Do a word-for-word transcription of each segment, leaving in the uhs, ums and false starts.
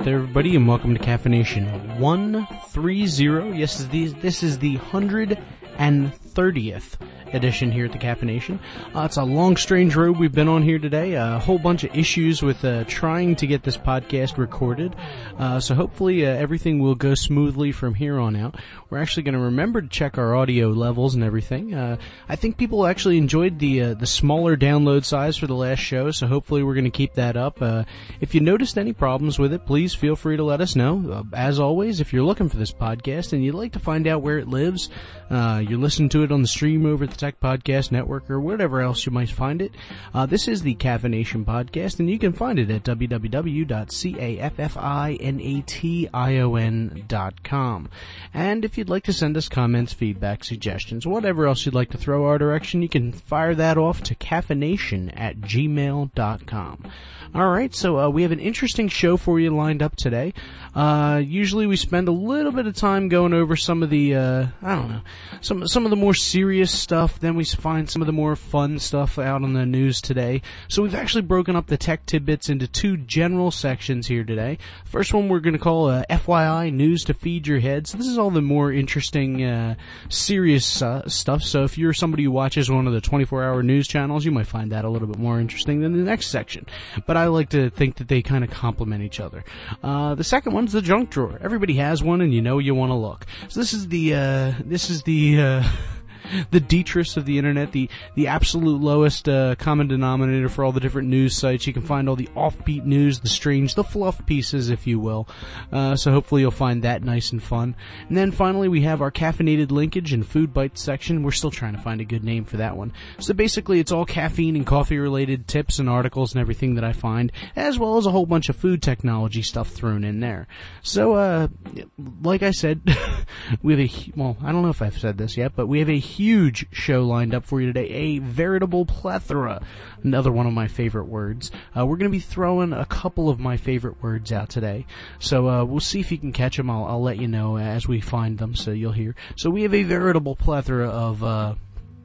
out there, everybody, and welcome to Caffeination one thirty. Yes, this is the, this is the one hundred thirtieth edition here at the Caffeination. Uh, it's a long, strange road we've been on here today. A whole bunch of issues with uh, trying to get this podcast recorded. Uh, so hopefully uh, everything will go smoothly from here on out. We're actually going to remember to check our audio levels and everything. Uh, I think people actually enjoyed the uh, the smaller download size for the last show, so hopefully we're going to keep that up. Uh, if you noticed any problems with it, please feel free to let us know. Uh, as always, if you're looking for this podcast and you'd like to find out where it lives, uh, you're listening to it on the stream over at the Tech Podcast Network or whatever else you might find it. Uh, this is the Caffeination Podcast, and you can find it at w w w dot caffeination dot com. And if you'd like to send us comments, feedback, suggestions, whatever else you'd like to throw our direction, you can fire that off to caffeination at gmail dot com. Alright, so uh, we have an interesting show for you lined up today. Uh, usually we spend a little bit of time going over some of the, uh, I don't know, some some of the more serious stuff. Then we find some of the more fun stuff out on the news today. So we've actually broken up the tech tidbits into two general sections here today. First one we're going to call uh, F Y I, News to Feed Your Head. So this is all the more interesting, uh, serious uh, stuff. So if you're somebody who watches one of the twenty-four hour news channels, you might find that a little bit more interesting than the next section. But I like to think that they kind of complement each other. Uh, the second one's the junk drawer. Everybody has one, and you know you want to look. So this is the, uh, this is the, uh, the detritus of the internet, the the absolute lowest uh, common denominator for all the different news sites. You can find all the offbeat news, the strange, the fluff pieces, if you will. Uh, so hopefully you'll find that nice and fun. And then finally we have our caffeinated linkage and food bites section. We're still trying to find a good name for that one. So basically it's all caffeine and coffee related tips and articles and everything that I find, as well as a whole bunch of food technology stuff thrown in there. So uh, like I said, we have a, well, I don't know if I've said this yet, but we have a huge show lined up for you today, a veritable plethora, another one of my favorite words. Uh, we're going to be throwing a couple of my favorite words out today, so uh, we'll see if you can catch them. I'll, I'll let you know as we find them, so you'll hear. So we have a veritable plethora of uh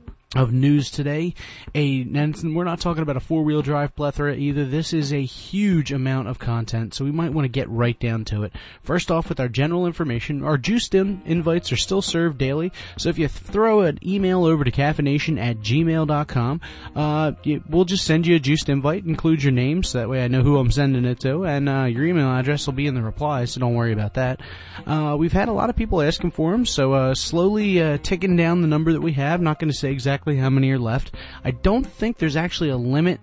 of news today. A, and we're not talking about a four-wheel drive plethora either. This is a huge amount of content, so we might want to get right down to it. First off, with our general information, our juiced in invites are still served daily, so if you throw an email over to caffeination at gmail dot com, uh, we'll just send you a juiced invite, include your name, so that way I know who I'm sending it to, and uh, your email address will be in the reply, so don't worry about that. Uh, we've had a lot of people asking for them, so uh, slowly uh, ticking down the number that we have. Not going to say exactly how many are left. I don't think there's actually a limit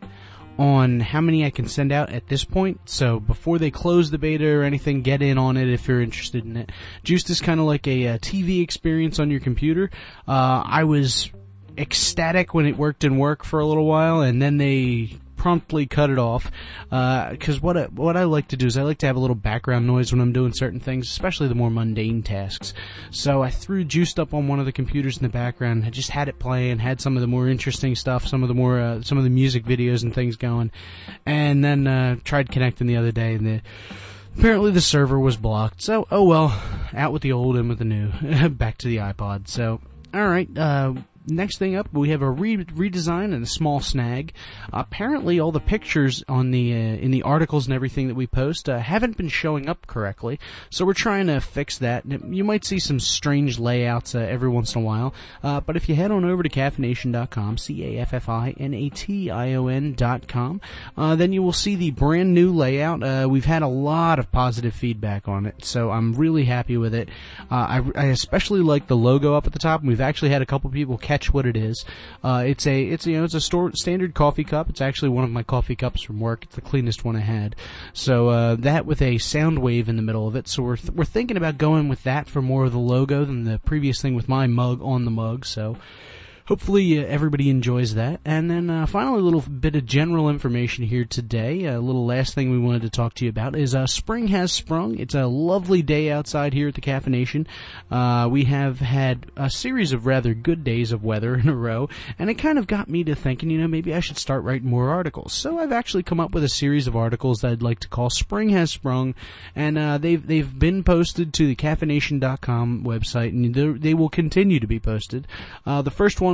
on how many I can send out at this point, so before they close the beta or anything, get in on it if you're interested in it. Juiced is kind of like a, a T V experience on your computer. Uh, I was ecstatic when it worked in work for a little while, and then they promptly cut it off, because uh, what I, what I like to do is I like to have a little background noise when I'm doing certain things, especially the more mundane tasks. So I threw Juiced up on one of the computers in the background. I just had it playing, had some of the more interesting stuff, some of the more uh, some of the music videos and things going, and then uh, tried connecting the other day, and the apparently the server was blocked. So oh well, out with the old, in with the new. Back to the iPod. So all right. Uh, Next thing up, we have a re- redesign and a small snag. Uh, apparently, all the pictures on the uh, in the articles and everything that we post uh, haven't been showing up correctly, so we're trying to fix that. You might see some strange layouts uh, every once in a while, uh, but if you head on over to caffeination dot com, C A F F I N A T I O N dot com, uh, then you will see the brand new layout. Uh, we've had a lot of positive feedback on it, so I'm really happy with it. Uh, I, I especially like the logo up at the top, and we've actually had a couple people catch what it is. Uh, it's a, it's you know, it's a store, standard coffee cup. It's actually one of my coffee cups from work. It's the cleanest one I had. So uh, that with a sound wave in the middle of it. So we're th- we're thinking about going with that for more of the logo than the previous thing with my mug on the mug. So hopefully uh, everybody enjoys that. And then uh, finally, a little bit of general information here today. A little last thing we wanted to talk to you about is uh, spring has sprung. It's a lovely day outside here at the Caffeination. Uh, we have had a series of rather good days of weather in a row, and it kind of got me to thinking, you know, maybe I should start writing more articles. So I've actually come up with a series of articles that I'd like to call Spring Has Sprung, and uh, they've they've been posted to the caffeination dot com website, and they will continue to be posted. Uh, the first one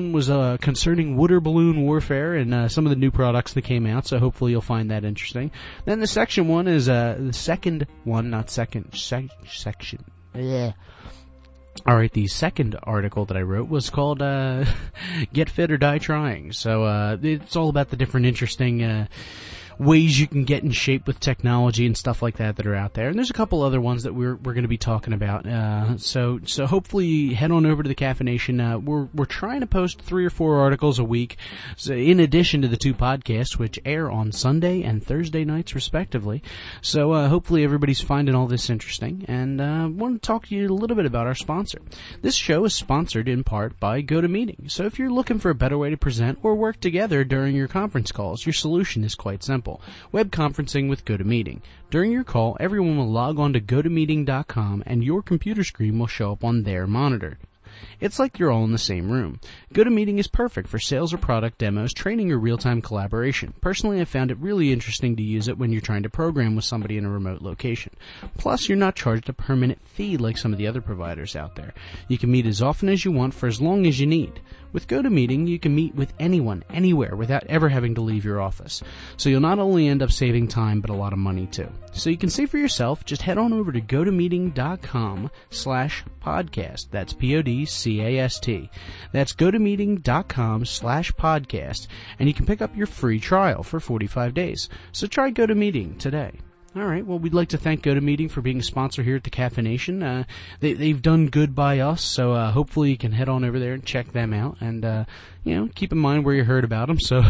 one was uh, concerning water balloon warfare and uh, some of the new products that came out, so hopefully you'll find that interesting. Then the section one is uh, the second one, not second, sec- section. Yeah. All right, the second article that I wrote was called uh, Get Fit or Die Trying. So uh, it's all about the different interesting uh, ways you can get in shape with technology and stuff like that that are out there. And there's a couple other ones that we're we're going to be talking about. Uh, so so hopefully head on over to the Caffeination. Uh, we're we're trying to post three or four articles a week, so in addition to the two podcasts which air on Sunday and Thursday nights respectively. So uh, hopefully everybody's finding all this interesting. And I uh, want to talk to you a little bit about our sponsor. This show is sponsored in part by GoToMeeting. So if you're looking for a better way to present or work together during your conference calls, your solution is quite simple. Web conferencing with GoToMeeting. During your call, everyone will log on to go to meeting dot com and your computer screen will show up on their monitor. It's like you're all in the same room. GoToMeeting is perfect for sales or product demos, training, or real-time collaboration. Personally, I found it really interesting to use it when you're trying to program with somebody in a remote location. Plus, you're not charged a permanent fee like some of the other providers out there. You can meet as often as you want for as long as you need. With GoToMeeting, you can meet with anyone, anywhere, without ever having to leave your office. So you'll not only end up saving time, but a lot of money too. So you can see for yourself, just head on over to go to meeting dot com slash podcast. That's P O D C A S T. That's go to meeting dot com slash podcast, and you can pick up your free trial for forty-five days. So try GoToMeeting today. All right, well, we'd like to thank GoToMeeting for being a sponsor here at the Caffeination. Uh, they, they've done good by us, so uh, hopefully you can head on over there and check them out. And, uh, you know, keep in mind where you heard about them. So,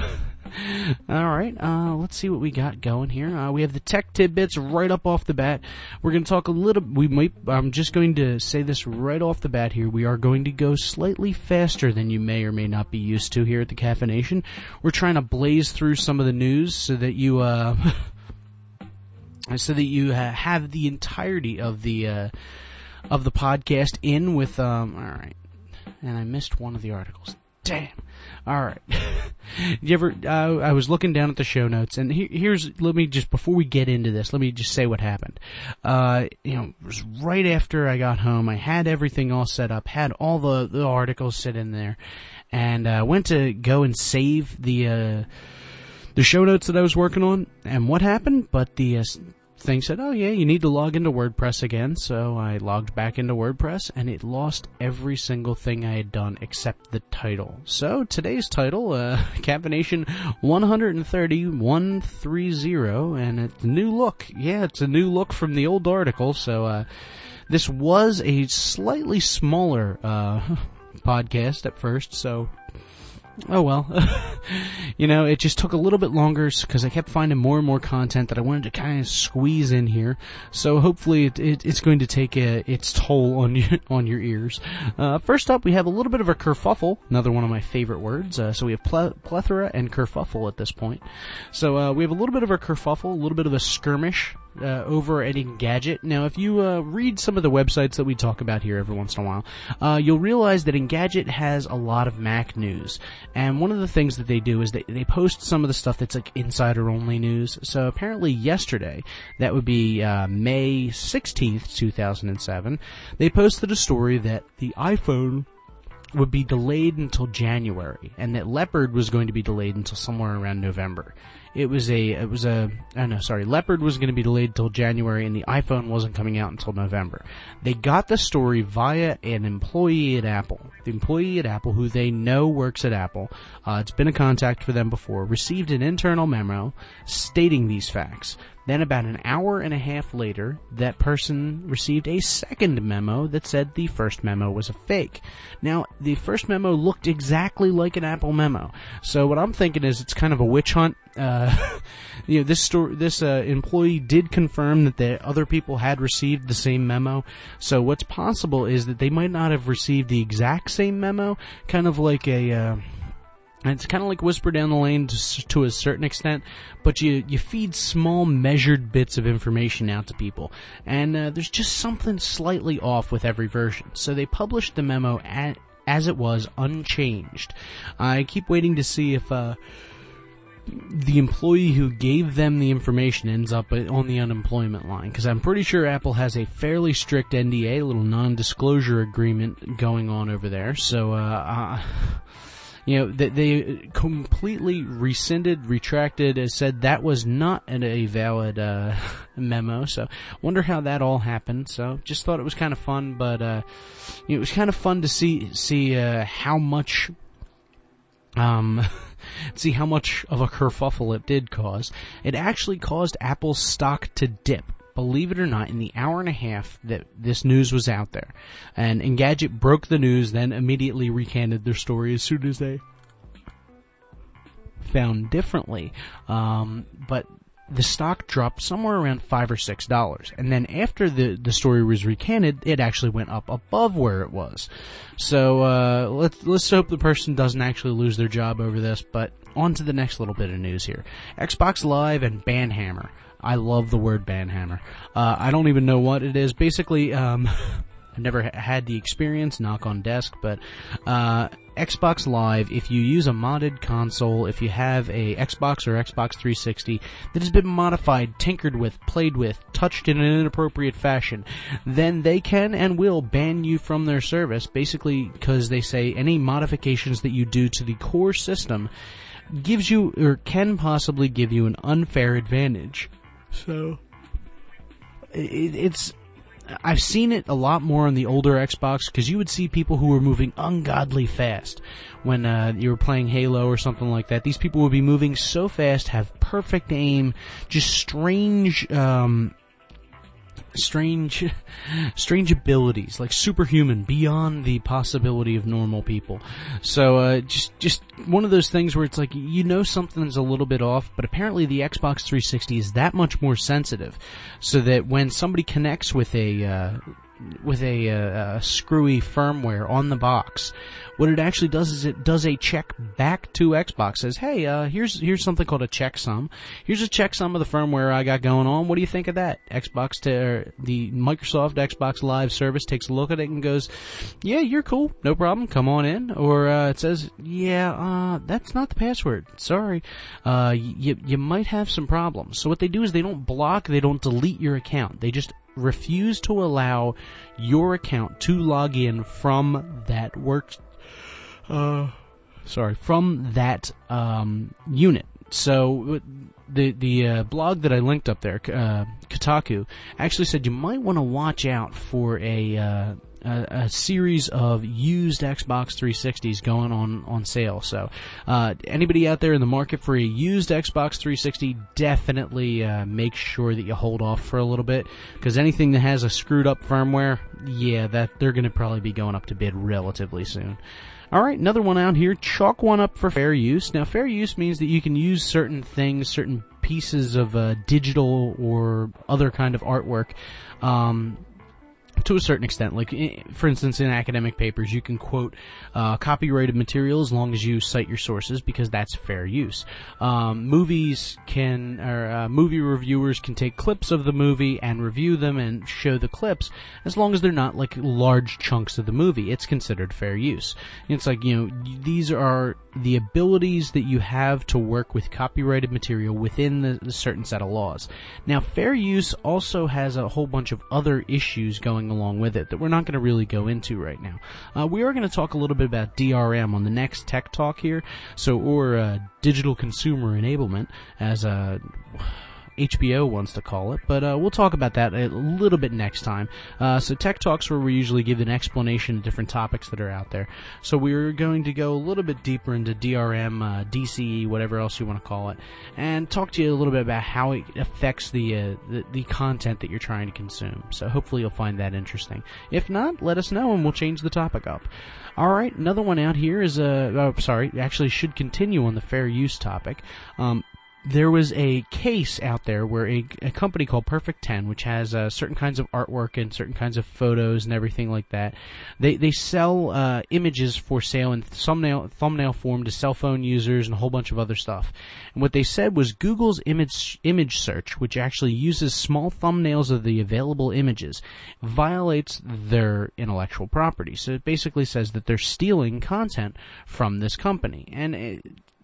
all right, uh, let's see what we got going here. Uh, we have the tech tidbits right up off the bat. We're going to talk a little, we might, I'm just going to say this right off the bat here. We are going to go slightly faster than you may or may not be used to here at the Caffeination. We're trying to blaze through some of the news so that you, uh... so that you uh, have the entirety of the uh, of the podcast in with um all right, and I missed one of the articles. Damn. All right. you ever? Uh, I was looking down at the show notes, and he, here's. Let me just before we get into this, let me just say what happened. Uh, you know, it was right after I got home. I had everything all set up, had all the the articles sit in there, and uh, went to go and save the uh, the show notes that I was working on. And what happened? But the uh, thing said, oh yeah, you need to log into WordPress again. So I logged back into WordPress, and it lost every single thing I had done except the title. So today's title, uh, Caffeination one thirty, one thirty, and it's a new look. Yeah, it's a new look from the old article. So uh, this was a slightly smaller uh, podcast at first, so... Oh well, you know, it just took a little bit longer because I kept finding more and more content that I wanted to kind of squeeze in here. So hopefully it, it, it's going to take a, its toll on your, on your ears. Uh, first up, we have a little bit of a kerfuffle, another one of my favorite words. Uh, so we have ple- plethora and kerfuffle at this point. So uh, we have a little bit of a kerfuffle, a little bit of a skirmish. Uh, over at Engadget. Now, if you uh, read some of the websites that we talk about here every once in a while, uh, you'll realize that Engadget has a lot of Mac news. And one of the things that they do is they, they post some of the stuff that's like insider-only news. So apparently yesterday, that would be uh, May sixteenth, two thousand seven, they posted a story that the iPhone would be delayed until January, and that Leopard was going to be delayed until somewhere around November. It was a, it was a, oh no, sorry, Leopard was going to be delayed till January, and the iPhone wasn't coming out until November. They got the story via an employee at Apple. The employee at Apple, who they know works at Apple, uh, it's been a contact for them before, received an internal memo stating these facts. Then about an hour and a half later, that person received a second memo that said the first memo was a fake. Now, the first memo looked exactly like an Apple memo. So what I'm thinking is it's kind of a witch hunt. Uh, you know, this store, this uh, employee did confirm that the other people had received the same memo. So what's possible is that they might not have received the exact same memo, kind of like a... Uh, And it's kind of like Whisper Down the Lane to, to a certain extent, but you, you feed small measured bits of information out to people. And uh, there's just something slightly off with every version. So they published the memo at, as it was, unchanged. I keep waiting to see if uh, the employee who gave them the information ends up on the unemployment line. Because I'm pretty sure Apple has a fairly strict N D A, a little non-disclosure agreement going on over there. So, uh... uh you know, they, they completely rescinded, retracted, and said that was not an, a valid uh, memo. So, wonder how that all happened. So, just thought it was kind of fun, but uh, you know, it was kind of fun to see see uh, how much. Um, see how much of a kerfuffle it did cause. It actually caused Apple's stock to dip, believe it or not, in the hour and a half that this news was out there. And Engadget broke the news, then immediately recanted their story as soon as they found differently. Um, but the stock dropped somewhere around five or six dollars, and then after the the story was recanted, it actually went up above where it was. So uh, let's let's hope the person doesn't actually lose their job over this. But on to the next little bit of news here: Xbox Live and Banhammer. I love the word Banhammer. Uh, I don't even know what it is. Basically, um, I've never ha- had the experience, knock on desk, but uh, Xbox Live, if you use a modded console, if you have a Xbox or Xbox three sixty that has been modified, tinkered with, played with, touched in an inappropriate fashion, then they can and will ban you from their service, basically because they say any modifications that you do to the core system gives you, or can possibly give you, an unfair advantage. So, it, it's... I've seen it a lot more on the older Xbox, because you would see people who were moving ungodly fast when uh, you were playing Halo or something like that. These people would be moving so fast, have perfect aim, just strange, um, strange, strange abilities, like superhuman, beyond the possibility of normal people. So uh, just, just one of those things where it's like, you know something's a little bit off, but apparently the Xbox three sixty is that much more sensitive, so that when somebody connects with a uh, with a, uh, a screwy firmware on the box, what it actually does is it does a check back to Xbox. Says, hey, uh, here's here's something called a checksum. Here's a checksum of the firmware I got going on. What do you think of that? Xbox, to, or the Microsoft Xbox Live service takes a look at it and goes, yeah, you're cool, no problem, come on in. Or uh, it says, yeah, uh, that's not the password. Sorry, uh, you you might have some problems. So what they do is they don't block, they don't delete your account. They just refuse to allow your account to log in from that work, uh, sorry, from that um, unit. So the the uh, blog that I linked up there, uh, Kotaku, actually said you might want to watch out for a, uh, a a series of used Xbox three sixties going on on sale. So uh, anybody out there in the market for a used Xbox three sixty, definitely uh, make sure that you hold off for a little bit, because anything that has a screwed up firmware, yeah, that they're going to probably be going up to bid relatively soon. All right, another one out here. Chalk one up for fair use. Now, fair use means that you can use certain things, certain pieces of uh, digital or other kind of artwork, um, to a certain extent. Like, for instance, in academic papers, you can quote uh, copyrighted material as long as you cite your sources, because that's fair use. Um, movies can, or uh, movie reviewers can take clips of the movie and review them and show the clips, as long as they're not like large chunks of the movie. It's considered fair use. It's like, you know, these are the abilities that you have to work with copyrighted material within the, the certain set of laws. Now, fair use also has a whole bunch of other issues going along with it that we're not going to really go into right now. Uh, we are going to talk a little bit about D R M on the next Tech Talk here, so or uh, digital consumer enablement, as uh, H B O wants to call it, but uh, we'll talk about that a little bit next time. Uh, so Tech Talk's where we usually give an explanation of different topics that are out there. So we're going to go a little bit deeper into D R M, uh, D C E, whatever else you want to call it, and talk to you a little bit about how it affects the, uh, the the content that you're trying to consume. So hopefully you'll find that interesting. If not, let us know and we'll change the topic up. All right, another one out here is a. Uh, oh, sorry, actually should continue on the fair use topic. Um, There was a case out there where a, a company called Perfect ten, which has uh, certain kinds of artwork and certain kinds of photos and everything like that, they they sell uh, images for sale in thumbnail thumbnail form to cell phone users and a whole bunch of other stuff. And what they said was Google's image image search, which actually uses small thumbnails of the available images, violates their intellectual property. So it basically says that they're stealing content from this company. And it,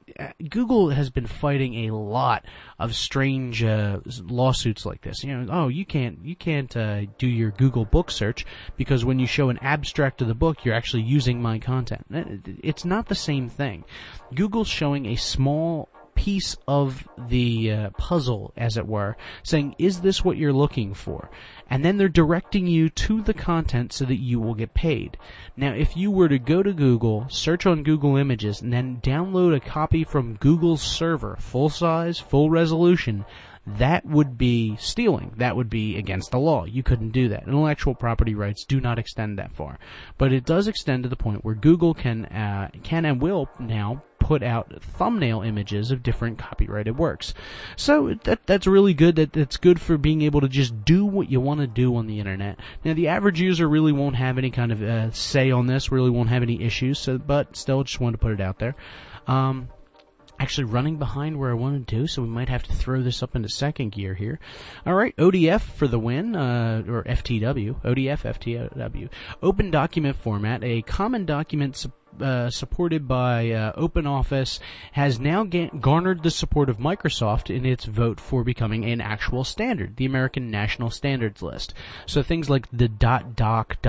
Google has been fighting a lot of strange uh, lawsuits like this. You know, oh, you can't you can't uh, do your Google book search because when you show an abstract of the book, you're actually using my content. It's not the same thing. Google's showing a small piece of the uh, puzzle, as it were, saying, is this what you're looking for? And then they're directing you to the content so that you will get paid. Now, if you were to go to Google, search on Google Images, and then download a copy from Google's server, full size, full resolution, that would be stealing. That would be against the law. You couldn't do that. Intellectual property rights do not extend that far. But it does extend to the point where Google can, uh, can and will now put out thumbnail images of different copyrighted works. So that that's really good. That that's good for being able to just do what you want to do on the internet. Now the average user really won't have any kind of uh, say on this. Really won't have any issues. So, but still, just wanted to put it out there. Um, Actually running behind where I wanted to, so we might have to throw this up into second gear here. All right, O D F for the win, uh, or F T W, O D F, F T W. Open document format, a common document Uh, supported by uh, OpenOffice, has now ga- garnered the support of Microsoft in its vote for becoming an actual standard, the American National Standards List. So things like the .doc,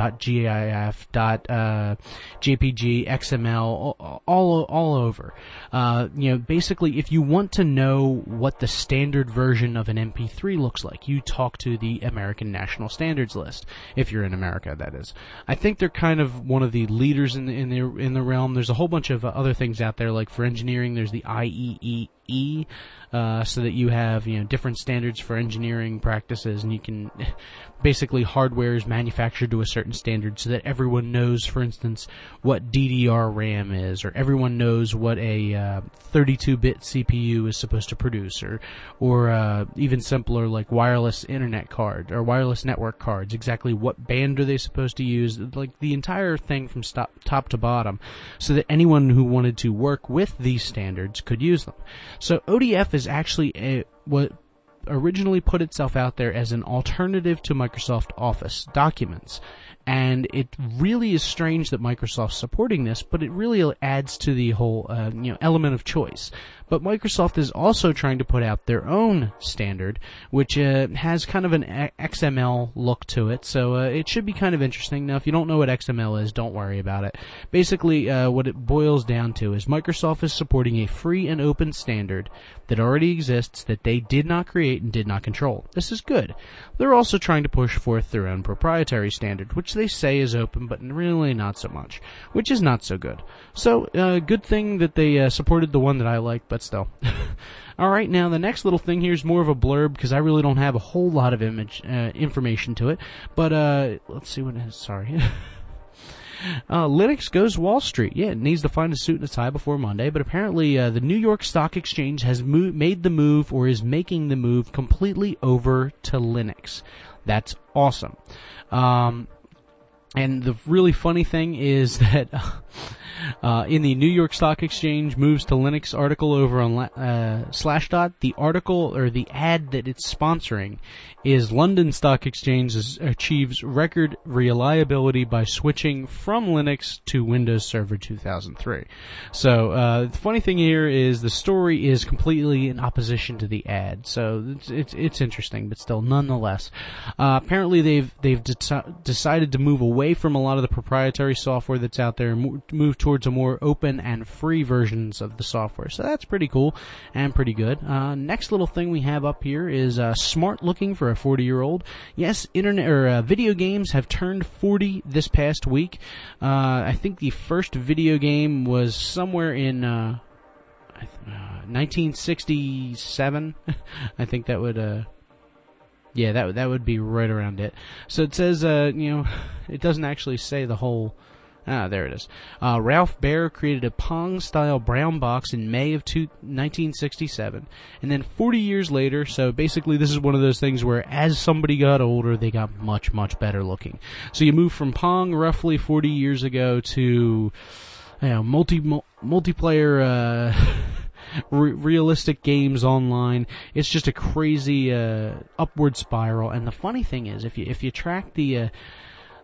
.gif, uh, .jpg, X M L, all all, all over. Uh, you know, basically, if you want to know what the standard version of an M P three looks like, you talk to the American National Standards List. If you're in America, that is. I think they're kind of one of the leaders in the in the in the realm. There's a whole bunch of other things out there, like for engineering, there's the I E E E, uh, so that you have, you know, different standards for engineering practices, and you can, basically hardware is manufactured to a certain standard so that everyone knows, for instance, what D D R RAM is, or everyone knows what a uh, thirty-two bit C P U is supposed to produce, or, or uh, even simpler, like wireless internet card, or wireless network cards, exactly what band are they supposed to use, like the entire thing from stop, top to bottom, so that anyone who wanted to work with these standards could use them. So O D F is actually a, what originally put itself out there as an alternative to Microsoft Office documents. And it really is strange that Microsoft's supporting this, but it really adds to the whole uh, you know, element of choice. But Microsoft is also trying to put out their own standard, which uh, has kind of an X M L look to it, so uh, it should be kind of interesting. Now, if you don't know what X M L is, don't worry about it. Basically, uh, what it boils down to is Microsoft is supporting a free and open standard that already exists that they did not create and did not control. This is good. They're also trying to push forth their own proprietary standard, which they say is open, but really not so much, which is not so good. So, uh, good thing that they uh, supported the one that I like, but still. Alright, now the next little thing here is more of a blurb, because I really don't have a whole lot of image uh, information to it, but uh, let's see what it is, sorry. Uh, Linux goes Wall Street. Yeah, it needs to find a suit and a tie before Monday, but apparently uh, the New York Stock Exchange has mo- made the move, or is making the move, completely over to Linux. That's awesome. Um, and the really funny thing is that uh, in the New York Stock Exchange moves to Linux article over on uh, Slashdot, the article, or the ad that it's sponsoring, is London Stock Exchange achieves record reliability by switching from Linux to Windows Server two thousand three. So uh, the funny thing here is the story is completely in opposition to the ad. So it's it's, it's interesting, but still, nonetheless, uh, apparently they've they've de- decided to move away from a lot of the proprietary software that's out there and mo- move towards a more open and free versions of the software. So that's pretty cool and pretty good. Uh, next little thing we have up here is uh, smart looking for a forty-year-old. Yes, internet or uh, video games have turned forty this past week. Uh, I think the first video game was somewhere in uh, uh, nineteen sixty-seven. I think that would. Uh, yeah, that that would be right around it. So it says, uh, you know, it doesn't actually say the whole. Ah, there it is. Uh, Ralph Baer created a Pong-style brown box in May of two, nineteen sixty-seven. And then forty years later, so basically this is one of those things where as somebody got older, they got much, much better looking. So you move from Pong roughly forty years ago to, you know, multi, multiplayer, uh... Re- realistic games online. It's just a crazy uh, upward spiral. And the funny thing is, if you if you track the uh,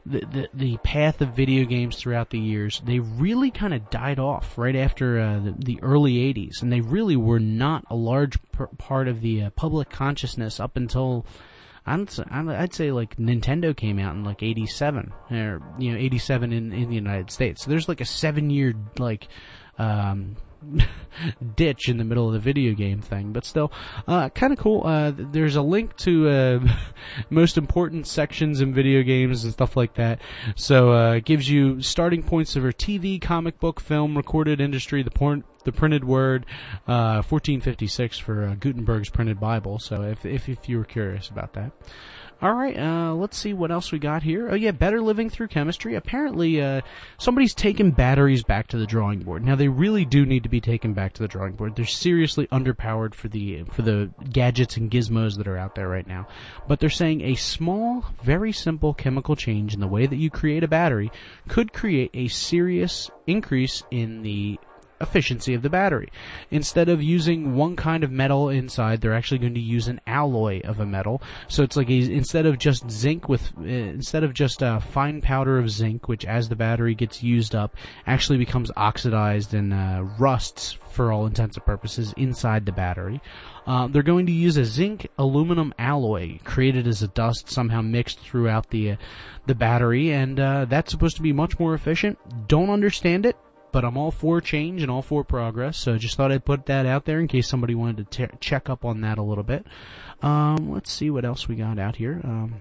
the, the the path of video games throughout the years, they really kind of died off right after uh, the, the early eighties, and they really were not a large per- part of the uh, public consciousness up until I'd say, I'd say like Nintendo came out in like eighty-seven, or you know eighty-seven in in the United States. So there's like a seven year like um ditch in the middle of the video game thing, but still uh kind of cool. Uh there's a link to uh most important sections in video games and stuff like that, so uh it gives you starting points of our T V, comic book, film, recorded industry, the porn, the printed word, uh fourteen fifty-six for uh, Gutenberg's printed Bible, so if, if if you were curious about that. Alright, uh, let's see what else we got here. Oh yeah, Better Living Through Chemistry. Apparently, uh, somebody's taken batteries back to the drawing board. Now, they really do need to be taken back to the drawing board. They're seriously underpowered for the, for the gadgets and gizmos that are out there right now. But they're saying a small, very simple chemical change in the way that you create a battery could create a serious increase in the efficiency of the battery. Instead of using one kind of metal inside, they're actually going to use an alloy of a metal. So it's like a, instead of just zinc with uh, instead of just a fine powder of zinc, which as the battery gets used up actually becomes oxidized and uh, rusts for all intents and purposes inside the battery. Uh, they're going to use a zinc aluminum alloy created as a dust somehow mixed throughout the uh, the battery, and uh, that's supposed to be much more efficient. Don't understand it, but I'm all for change and all for progress, so just thought I'd put that out there in case somebody wanted to t- check up on that a little bit. Um, let's see what else we got out here. Um,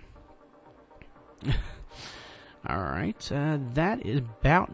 Alright, uh, that is about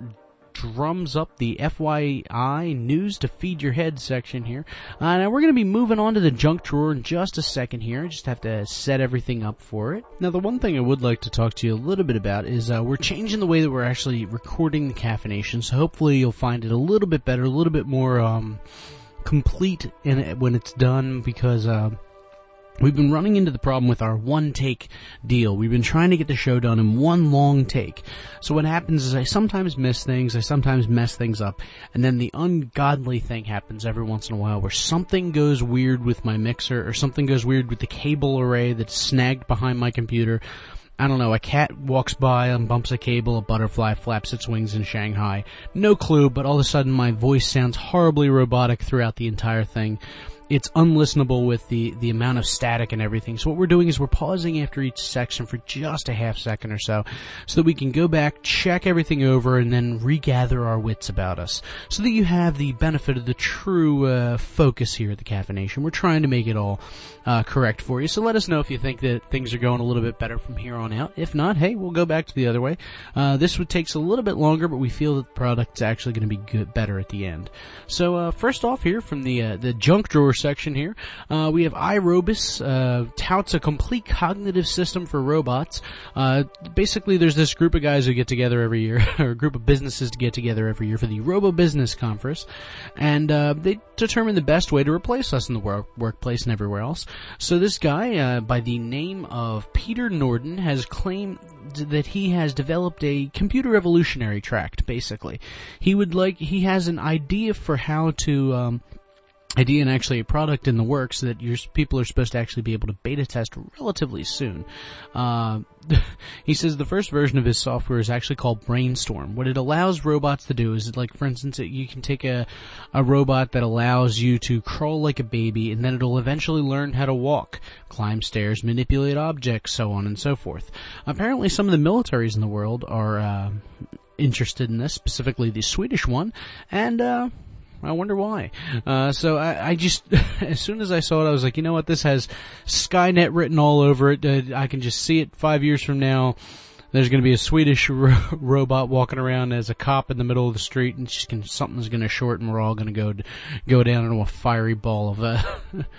drums up the F Y I news to feed your head section here. Uh, now we're going to be moving on to the junk drawer in just a second here. I just have to set everything up for it. Now the one thing I would like to talk to you a little bit about is uh, we're changing the way that we're actually recording the caffeination, so hopefully you'll find it a little bit better, a little bit more um, complete in it when it's done, because uh, we've been running into the problem with our one-take deal. We've been trying to get the show done in one long take. So what happens is I sometimes miss things, I sometimes mess things up, and then the ungodly thing happens every once in a while where something goes weird with my mixer, or something goes weird with the cable array that's snagged behind my computer. I don't know, a cat walks by and bumps a cable, a butterfly flaps its wings in Shanghai. No clue, but all of a sudden my voice sounds horribly robotic throughout the entire thing. It's unlistenable with the, the amount of static and everything. So what we're doing is we're pausing after each section for just a half second or so, so that we can go back, check everything over, and then regather our wits about us, so that you have the benefit of the true uh, focus here at the Caffeination. We're trying to make it all uh, correct for you. So let us know if you think that things are going a little bit better from here on out. If not, hey, we'll go back to the other way. Uh, this would takes a little bit longer, but we feel that the product's actually going to be good, better at the end. So uh, first off here from the uh, the junk drawer section here, uh, we have iRobus, uh, touts a complete cognitive system for robots. Uh, basically, there's this group of guys who get together every year, or a group of businesses to get together every year for the Robo Business Conference, and uh, they determine the best way to replace us in the work- workplace and everywhere else. So this guy, uh, by the name of Peter Norden, has claimed that he has developed a computer evolutionary tract, basically. He would like, he has an idea for how to, um, idea and actually a product in the works that your people are supposed to actually be able to beta test relatively soon. Uh, he says the first version of his software is actually called Brainstorm. What it allows robots to do is, like, for instance, you can take a, a robot that allows you to crawl like a baby, and then it'll eventually learn how to walk, climb stairs, manipulate objects, so on and so forth. Apparently some of the militaries in the world are uh, interested in this, specifically the Swedish one, and uh I wonder why. Uh, so I, I just, as soon as I saw it, I was like, you know what, this has Skynet written all over it. Uh, I can just see it five years from now. There's going to be a Swedish ro- robot walking around as a cop in the middle of the street, and just gonna, something's going to short, and we're all going to go go down into a fiery ball of uh,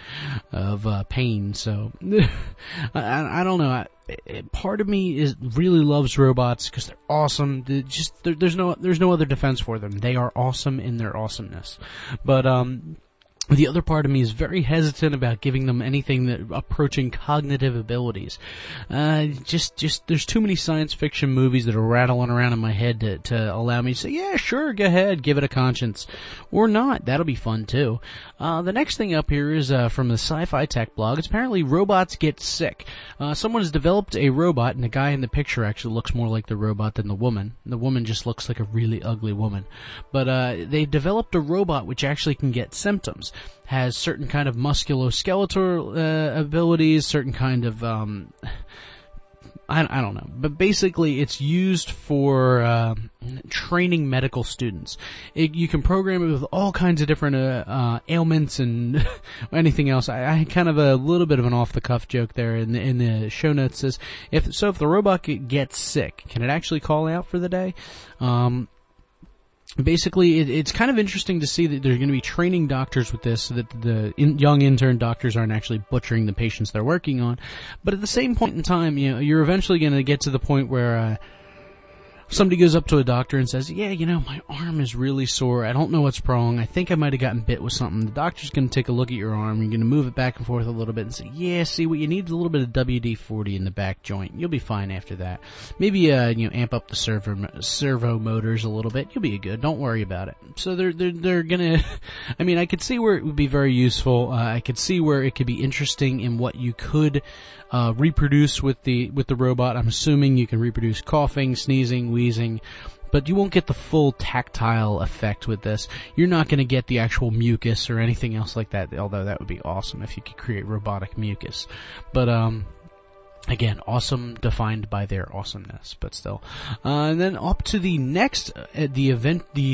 of uh, pain. So I, I don't know. I, part of me is really loves robots because they're awesome. They're just there, there's no there's no other defense for them. They are awesome in their awesomeness. But um. The other part of me is very hesitant about giving them anything that approaching cognitive abilities. Uh, just, just, there's too many science fiction movies that are rattling around in my head to, to allow me to say, yeah, sure, go ahead, give it a conscience. Or not. That'll be fun too. Uh, the next thing up here is, uh, from the Sci-Fi Tech blog. It's apparently robots get sick. Uh, someone has developed a robot, and the guy in the picture actually looks more like the robot than the woman. The woman just looks like a really ugly woman. But, uh, they developed a robot which actually can get symptoms. Has certain kind of musculoskeletal uh, abilities, certain kind of, um, I, I don't know. But basically, it's used for uh, training medical students. It, you can program it with all kinds of different uh, uh, ailments and anything else. I, I kind of a little bit of an off-the-cuff joke there in the, in the show notes says, if so if the robot gets sick, can it actually call out for the day? Um... Basically, it, it's kind of interesting to see that they're going to be training doctors with this so that the in, young intern doctors aren't actually butchering the patients they're working on. But at the same point in time, you know, you're eventually going to get to the point where uh, somebody goes up to a doctor and says, yeah, you know, my arm is really sore. I don't know what's wrong. I think I might have gotten bit with something. The doctor's going to take a look at your arm. You're going to move it back and forth a little bit and say, yeah, see, what you need is a little bit of W D forty in the back joint. You'll be fine after that. Maybe, uh, you know, amp up the servo, servo motors a little bit. You'll be good. Don't worry about it. So they're, they're, they're going to, I mean, I could see where it would be very useful. Uh, I could see where it could be interesting in what you could, uh, reproduce with the, with the robot. I'm assuming you can reproduce coughing, sneezing, wheezing, but you won't get the full tactile effect with this. You're not going to get the actual mucus or anything else like that, although that would be awesome if you could create robotic mucus. But, um, again, awesome defined by their awesomeness, but still. Uh, and then up to the next, uh, the event, the...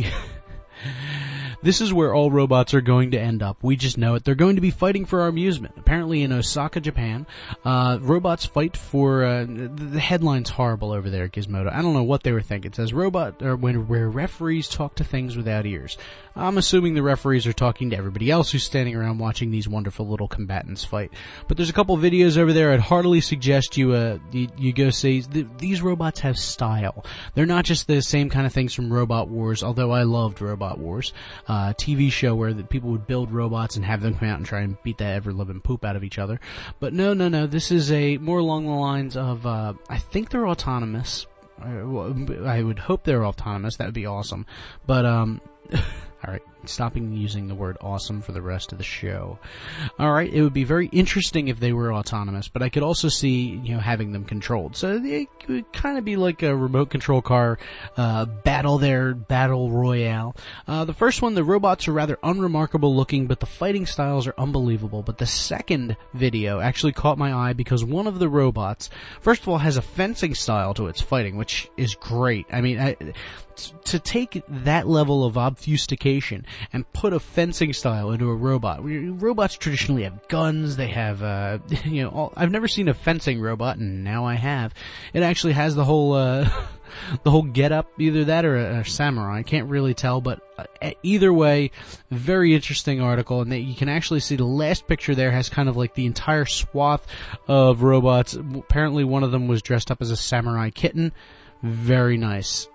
This is where all robots are going to end up. We just know it. They're going to be fighting for our amusement. Apparently in Osaka, Japan, uh, robots fight for, uh, the headline's horrible over there at Gizmodo. I don't know what they were thinking. It says robot, or when, where referees talk to things without ears. I'm assuming the referees are talking to everybody else who's standing around watching these wonderful little combatants fight. But there's a couple videos over there. I'd heartily suggest you, uh, you, you go see, th- these robots have style. They're not just the same kind of things from Robot Wars, although I loved Robot Wars. Uh, T V show where the people would build robots and have them come out and try and beat that ever-living poop out of each other. But no, no, no, this is a more along the lines of, uh, I think they're autonomous. I, I would hope they're autonomous. That would be awesome. But, um, alright, stopping using the word awesome for the rest of the show. Alright, it would be very interesting if they were autonomous, but I could also see, you know, having them controlled. So it would kind of be like a remote control car, uh, battle there, battle royale. Uh, the first one, the robots are rather unremarkable looking, but the fighting styles are unbelievable. But the second video actually caught my eye because one of the robots, first of all, has a fencing style to its fighting, which is great. I mean, I, to take that level of obfuscation and put a fencing style into a robot. Robots traditionally have guns, they have, uh, you know, all, I've never seen a fencing robot, and now I have. It actually has the whole, uh, the whole get-up, either that or a, a samurai, I can't really tell, but uh, either way, very interesting article, and that you can actually see the last picture there has kind of like the entire swath of robots. Apparently one of them was dressed up as a samurai kitten. Very nice.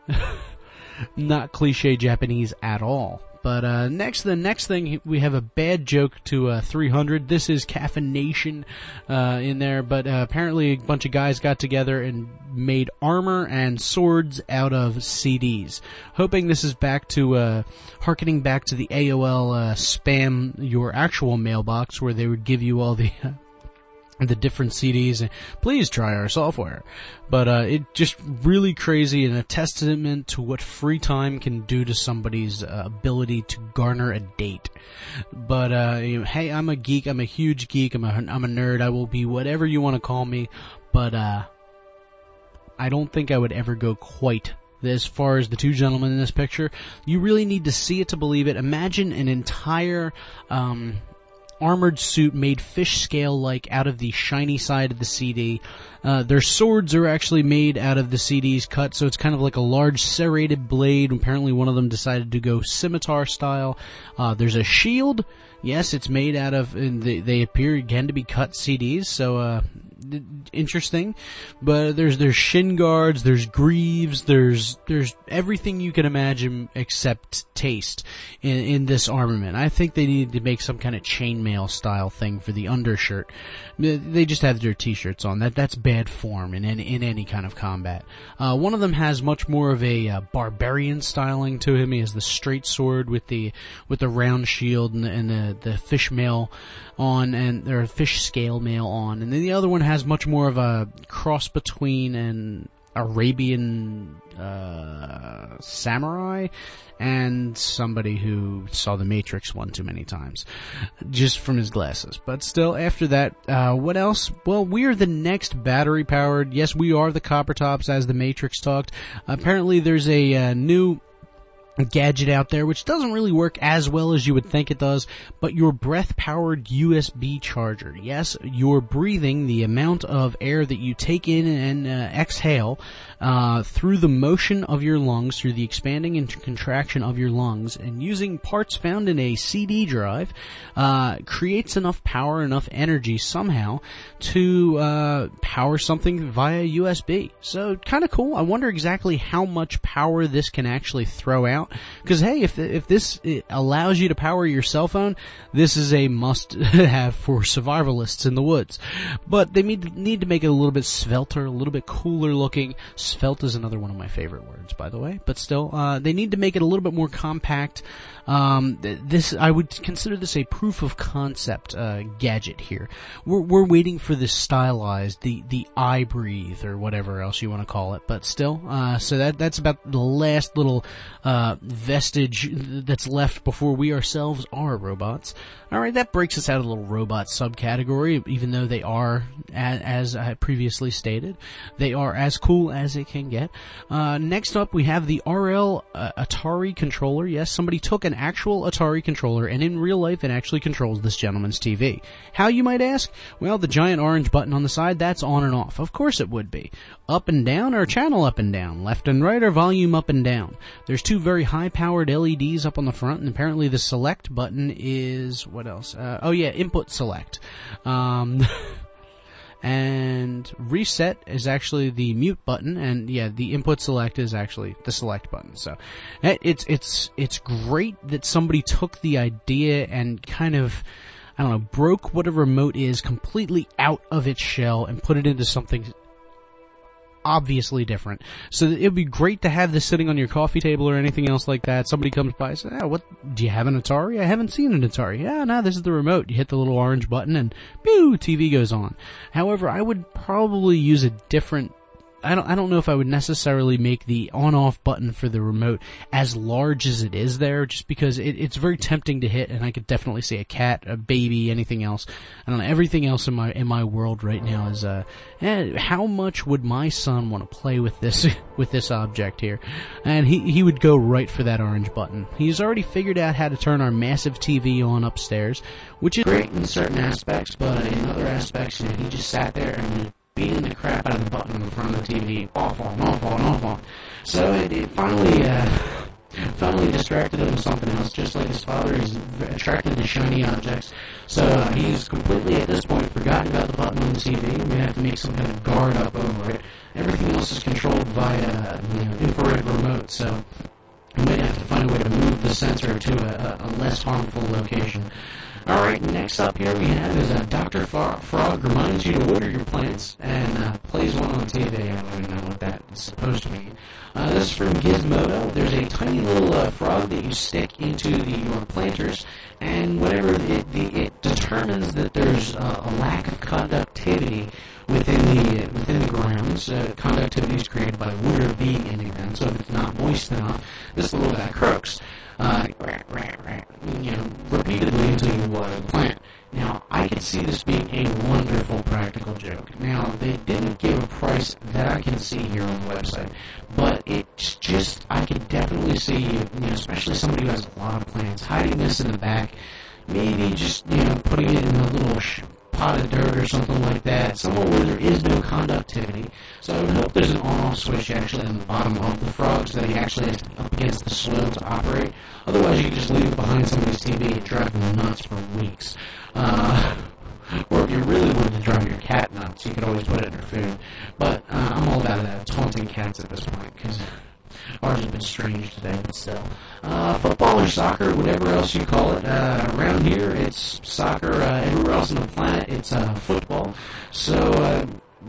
Not cliche Japanese at all. But uh next, the next thing, we have a bad joke to uh three hundred. This is Caffeination uh in there, but uh, apparently a bunch of guys got together and made armor and swords out of C Ds. Hoping this is back to uh harkening back to the A O L uh spam your actual mailbox, where they would give you all the uh, the different C Ds, and please try our software. But uh it just really crazy, and a testament to what free time can do to somebody's uh, ability to garner a date. But uh you know, hey, I'm a geek, I'm a huge geek, I'm a I'm a nerd, I will be whatever you want to call me, but uh I don't think I would ever go quite as far as the two gentlemen in this picture. You really need to see it to believe it. Imagine an entire um armored suit made fish scale-like out of the shiny side of the C D. Uh, their swords are actually made out of the C Ds cut, so it's kind of like a large serrated blade. Apparently one of them decided to go scimitar style. Uh, there's a shield. Yes, it's made out of, and they, they appear again to be cut C Ds, so uh, interesting, but there's there's shin guards, there's greaves, there's there's everything you can imagine except taste in, in this armament. I think they need to make some kind of chainmail style thing for the undershirt. They just have their t-shirts on. That that's bad form in any in any kind of combat. Uh, one of them has much more of a uh, barbarian styling to him. He has the straight sword with the with the round shield and the, and the, the fish mail on, and or fish scale mail on, and then the other one has much more of a cross between an Arabian uh, samurai and somebody who saw The Matrix one too many times, just from his glasses. But still, after that, uh, what else? Well, we are the next battery-powered. Yes, we are the Copper Tops, as The Matrix talked. Apparently, there's a uh, new gadget out there which doesn't really work as well as you would think it does, but your breath-powered U S B charger. Yes, you're breathing the amount of air that you take in and uh, exhale uh, through the motion of your lungs, through the expanding and contraction of your lungs, and using parts found in a C D drive, uh, creates enough power, enough energy somehow to uh, power something via U S B. So, kind of cool. I wonder exactly how much power this can actually throw out. Because, hey, if if this allows you to power your cell phone, this is a must-have for survivalists in the woods. But they need, need to make it a little bit svelter, a little bit cooler looking. Svelte is another one of my favorite words, by the way. But still, uh, they need to make it a little bit more compact. Um, this, I would consider this a proof of concept uh, gadget here. We're we're waiting for this stylized, the the eye breathe or whatever else you want to call it. But still, uh, so that that's about the last little uh, vestige that's left before we ourselves are robots. All right, that breaks us out of the little robot subcategory. Even though they are, as, as I previously stated, they are as cool as it can get. Uh, next up, we have the R L uh, Atari controller. Yes, somebody took an actual Atari controller, and in real life, it actually controls this gentleman's T V. How, you might ask? Well, the giant orange button on the side, that's on and off. Of course it would be. Up and down, or channel up and down. Left and right, or volume up and down. There's two very high-powered L E Ds up on the front, and apparently the select button is... what else? Uh, oh yeah, input select. Um... And reset is actually the mute button, and yeah, the input select is actually the select button. So it's it's it's great that somebody took the idea and kind of, I don't know, broke what a remote is completely out of its shell and put it into something obviously different. So it would be great to have this sitting on your coffee table or anything else like that. Somebody comes by and says, oh, what, do you have an Atari? I haven't seen an Atari. Yeah, no, this is the remote. You hit the little orange button and pew, T V goes on. However, I would probably use a different I don't I don't know if I would necessarily make the on-off button for the remote as large as it is there, just because it, it's very tempting to hit, and I could definitely see a cat, a baby, anything else. I don't know, everything else in my in my world right now is, uh, eh, how much would my son want to play with this with this object here? And he, he would go right for that orange button. He's already figured out how to turn our massive T V on upstairs, which is great in certain aspects, but in other aspects, you know, he just sat there and beating the crap out of the button in front of the T V, off on, off on, off on. So it, it finally, uh, finally distracted him with something else, just like his father is attracted to shiny objects. So uh, he's completely, at this point, forgotten about the button on the T V. We have to make some kind of guard up over it. Everything else is controlled via, you know, infrared remote, so we might have to find a way to move the sensor to a, a less harmful location. Alright, next up here we have is uh, Doctor Frog reminds you to water your plants, and uh, plays one on T V. I don't even know what that is supposed to mean. Uh, this is from Gizmodo. There's a tiny little uh, frog that you stick into the, your planters, and whenever it, the, it determines that there's uh, a lack of conductivity within the within the grounds, uh, conductivity is created by water being in the ground, so if it's not moist enough, this little guy croaks. Uh, you know, repeatedly until you water the plant. Now, I could see this being a wonderful practical joke. Now, they didn't give a price that I can see here on the website, but it's just, I could definitely see, you know, especially somebody who has a lot of plants, hiding this in the back, maybe just, you know, putting it in a little sh- pot of dirt or something like that, somewhere where there is no conductivity. So I would hope there's an on-off switch actually on the bottom of the frog so that he actually has to be up against the soil to operate. Otherwise, you can just leave it behind somebody's T V and drive them nuts for weeks. Uh, Or if you really wanted to drive your cat nuts, you could always put it in her food. But uh, I'm all about that, taunting cats at this point, because ours has been strange today, but still. Uh, football or soccer, whatever else you call it. Uh, around here, it's soccer. Uh, everywhere else on the planet, it's uh, football. So, uh,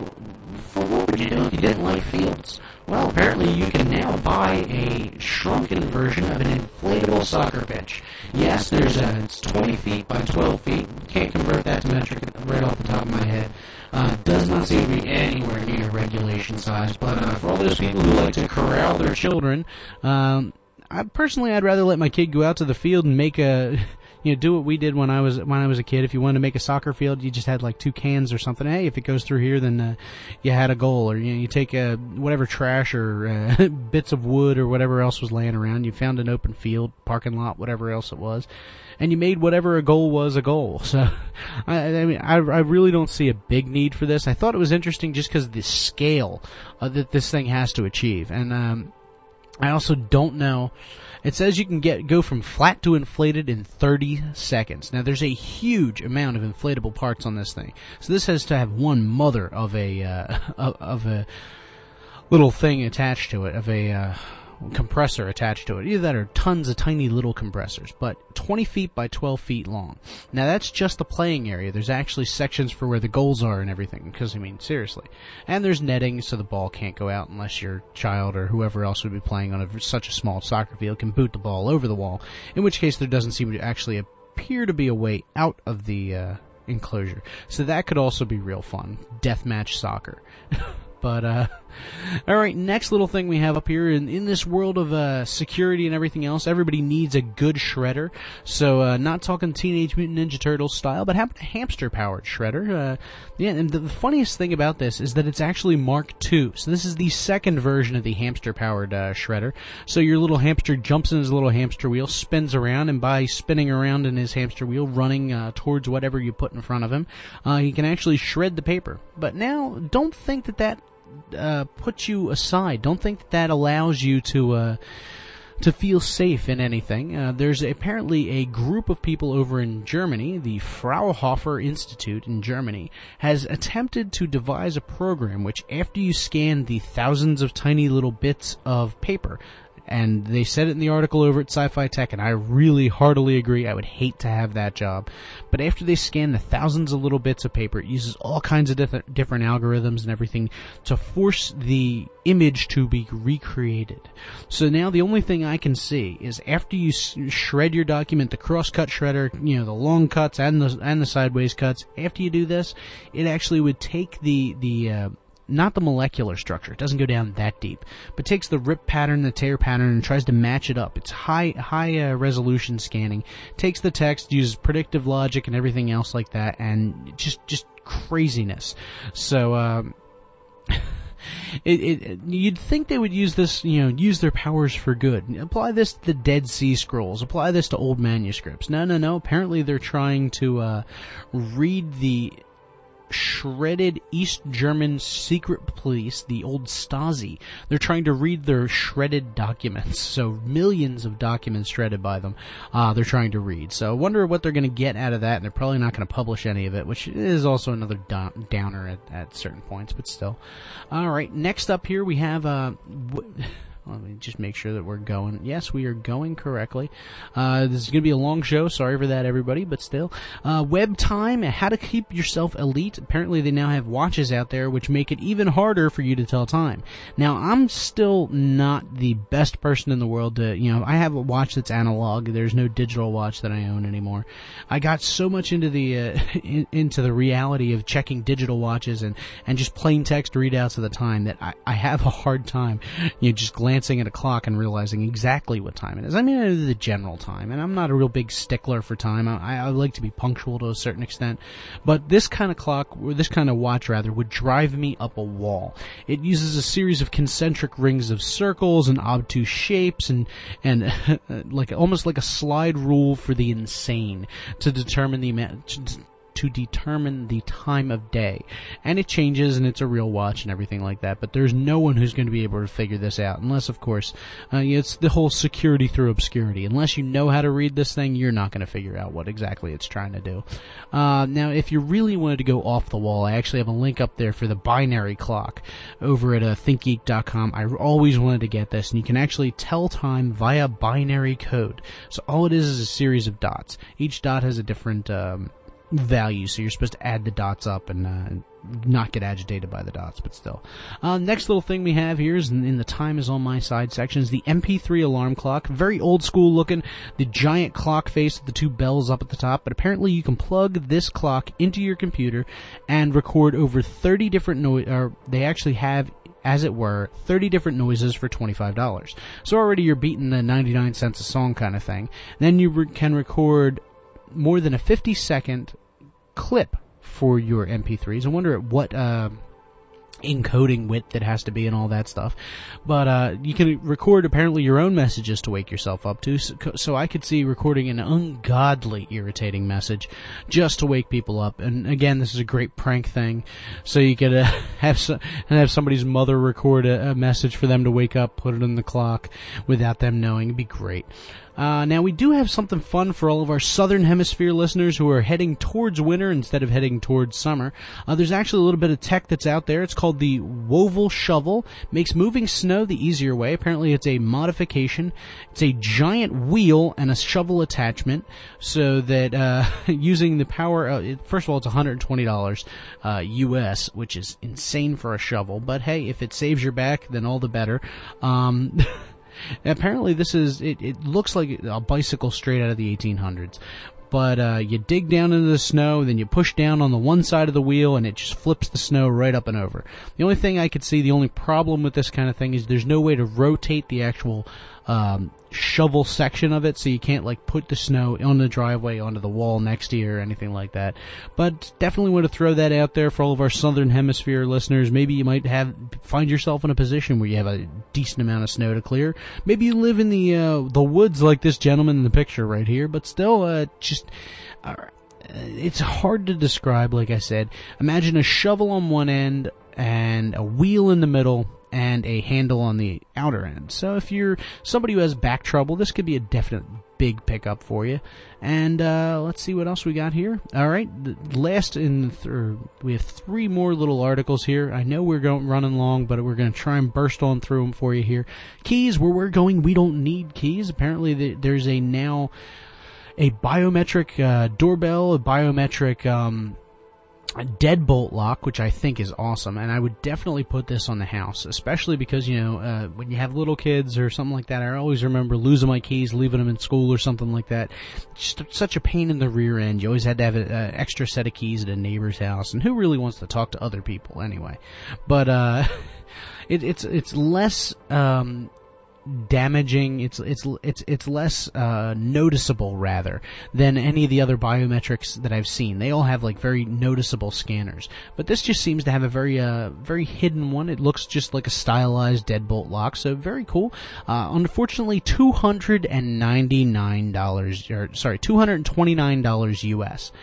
for what would you do if you didn't like fields? Well, apparently you can now buy a shrunken version of an inflatable soccer pitch. Yes, there's a, it's twenty feet by twelve feet. Can't convert that to metric right off the top of my head. Uh, does not seem to be anywhere near regulation size, but uh, for all those people who like to corral their children, um, I personally I'd rather let my kid go out to the field and make a, you know, do what we did when I was when I was a kid. If you wanted to make a soccer field, you just had like two cans or something. Hey, if it goes through here, then uh, you had a goal. Or you know, you take uh, whatever trash or uh, bits of wood or whatever else was laying around. You found an open field, parking lot, whatever else it was, and you made whatever a goal was a goal. So, I, I mean, I, I really don't see a big need for this. I thought it was interesting just because of the scale uh, that this thing has to achieve, and um, I also don't know. It says you can get go from flat to inflated in thirty seconds. Now, there's a huge amount of inflatable parts on this thing, so this has to have one mother of a uh, of a little thing attached to it, of a uh, compressor attached to it. Either that or tons of tiny little compressors, but twenty feet by twelve feet long. Now, that's just the playing area. There's actually sections for where the goals are and everything, because, I mean, seriously. And there's netting so the ball can't go out unless your child or whoever else would be playing on a, such a small soccer field can boot the ball over the wall, in which case there doesn't seem to actually appear to be a way out of the uh, enclosure. So that could also be real fun. Deathmatch soccer. But, uh, alright, next little thing we have up here, in, in this world of, uh, security and everything else, everybody needs a good shredder. So, uh, not talking Teenage Mutant Ninja Turtles style, but how about a hamster-powered shredder? Uh, yeah, and the, the funniest thing about this is that it's actually Mark two. So this is the second version of the hamster-powered, uh, shredder. So your little hamster jumps in his little hamster wheel, spins around, and by spinning around in his hamster wheel, running, uh, towards whatever you put in front of him, uh, he can actually shred the paper. But now, don't think that that Uh, put you aside. Don't think that that allows you to uh, to feel safe in anything. Uh, there's apparently a group of people over in Germany, the Fraunhofer Institute in Germany, has attempted to devise a program which, after you scan the thousands of tiny little bits of paper, and they said it in the article over at Sci-Fi Tech, and I really heartily agree. I would hate to have that job. But after they scan the thousands of little bits of paper, it uses all kinds of diff- different algorithms and everything to force the image to be recreated. So now the only thing I can see is after you s- shred your document, the cross-cut shredder, you know, the long cuts and the and the sideways cuts, after you do this, it actually would take the the uh, not the molecular structure, it doesn't go down that deep, but takes the rip pattern, the tear pattern, and tries to match it up. It's high high uh, resolution scanning, takes the text, uses predictive logic and everything else like that, and just just craziness. So, um, it, it you'd think they would use this, you know, use their powers for good. Apply this to the Dead Sea Scrolls. Apply this to old manuscripts. No, no, no. Apparently they're trying to uh, read the shredded East German secret police, the old Stasi. They're trying to read their shredded documents, so millions of documents shredded by them, uh, they're trying to read. So I wonder what they're going to get out of that, and they're probably not going to publish any of it, which is also another down- downer at, at certain points, but still. Alright, next up here we have, uh, w- let me just make sure that we're going. Yes, we are going correctly. Uh, this is going to be a long show. Sorry for that, everybody, but still. Uh, web time, how to keep yourself elite. Apparently they now have watches out there which make it even harder for you to tell time. Now, I'm still not the best person in the world to, you know, I have a watch that's analog. There's no digital watch that I own anymore. I got so much into the, uh, in, into the reality of checking digital watches and, and just plain text readouts of the time that I, I have a hard time, you know, just glancing glancing at a clock and realizing exactly what time it is. I mean, I know the general time, and I'm not a real big stickler for time. I, I like to be punctual to a certain extent, but this kind of clock, or this kind of watch rather, would drive me up a wall. It uses a series of concentric rings of circles and obtuse shapes, and and like almost like a slide rule for the insane to determine the amount. To to determine the time of day. And it changes, and it's a real watch and everything like that, but there's no one who's going to be able to figure this out, unless, of course, uh, it's the whole security through obscurity. Unless you know how to read this thing, you're not going to figure out what exactly it's trying to do. Uh, now, if you really wanted to go off the wall, I actually have a link up there for the binary clock over at uh, think geek dot com. I always wanted to get this, and you can actually tell time via binary code. So all it is is a series of dots. Each dot has a different um, value, so you're supposed to add the dots up and uh, not get agitated by the dots, but still. Uh, next little thing we have here is in, in the time is on my side section is the M P three alarm clock. Very old school looking, the giant clock face with the two bells up at the top, but apparently you can plug this clock into your computer and record over thirty different noise, or they actually have, as it were, thirty different noises for twenty-five dollars. So already you're beating the ninety-nine cents a song kind of thing. Then you re- can record more than a fifty second clip for your M P threes. I wonder at what uh, encoding width it has to be and all that stuff. But uh, you can record apparently your own messages to wake yourself up to. So, so I could see recording an ungodly irritating message just to wake people up. And again, this is a great prank thing. So you could uh, have so, and have somebody's mother record a, a message for them to wake up, put it in the clock without them knowing. It'd be great. Uh, now, we do have something fun for all of our Southern Hemisphere listeners who are heading towards winter instead of heading towards summer. Uh, there's actually a little bit of tech that's out there. It's called the Wovel Shovel. Makes moving snow the easier way. Apparently, it's a modification. It's a giant wheel and a shovel attachment so that uh, using the power... Uh, it, first of all, it's one hundred twenty dollars uh, U S, which is insane for a shovel. But hey, if it saves your back, then all the better. Um... Apparently this is, it, it looks like a bicycle straight out of the eighteen hundreds. But uh, you dig down into the snow, then you push down on the one side of the wheel, and it just flips the snow right up and over. The only thing I could see, the only problem with this kind of thing is there's no way to rotate the actual um, shovel section of it, so you can't like put the snow on the driveway onto the wall next to you or anything like that. But definitely want to throw that out there for all of our Southern Hemisphere listeners. Maybe you might have find yourself in a position where you have a decent amount of snow to clear. Maybe you live in the uh, the woods like this gentleman in the picture right here, but still, uh, just uh, it's hard to describe. Like I said, imagine a shovel on one end and a wheel in the middle and a handle on the outer end. So if you're somebody who has back trouble, this could be a definite big pickup for you. And uh, let's see what else we got here. All right, the last in the th- we have three more little articles here. I know we're going running long, but we're going to try and burst on through them for you here. Keys, where we're going, we don't need keys. Apparently, the, there's a now a biometric uh, doorbell, a biometric um, a deadbolt lock, which I think is awesome, and I would definitely put this on the house, especially because, you know, uh, when you have little kids or something like that, I always remember losing my keys, leaving them in school or something like that. Just such a pain in the rear end. You always had to have an extra set of keys at a neighbor's house, and who really wants to talk to other people anyway? But uh, it, it's it's less um, damaging. It's it's it's it's less uh, noticeable rather than any of the other biometrics that I've seen. They all have like very noticeable scanners, but this just seems to have a very uh very hidden one. It looks just like a stylized deadbolt lock, so very cool. Uh, unfortunately, two hundred and ninety nine dollars, or sorry, two hundred and twenty nine dollars U S.